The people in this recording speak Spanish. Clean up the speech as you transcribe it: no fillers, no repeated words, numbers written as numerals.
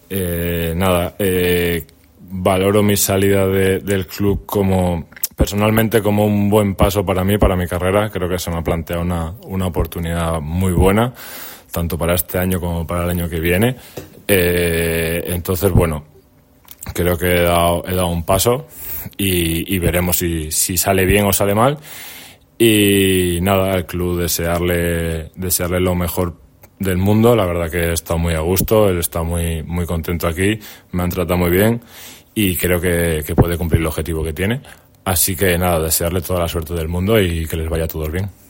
Valoro mi salida del club personalmente como un buen paso para mí, para mi carrera. Creo que se me ha planteado una oportunidad muy buena, tanto para este año como para el año que viene. Entonces, bueno, creo que he dado un paso y veremos si sale bien o sale mal. Y nada, al club desearle lo mejor del mundo. La verdad que he estado muy a gusto, él está muy, muy contento aquí, me han tratado muy bien y creo que puede cumplir el objetivo que tiene. Así que nada, desearle toda la suerte del mundo y que les vaya a todos bien.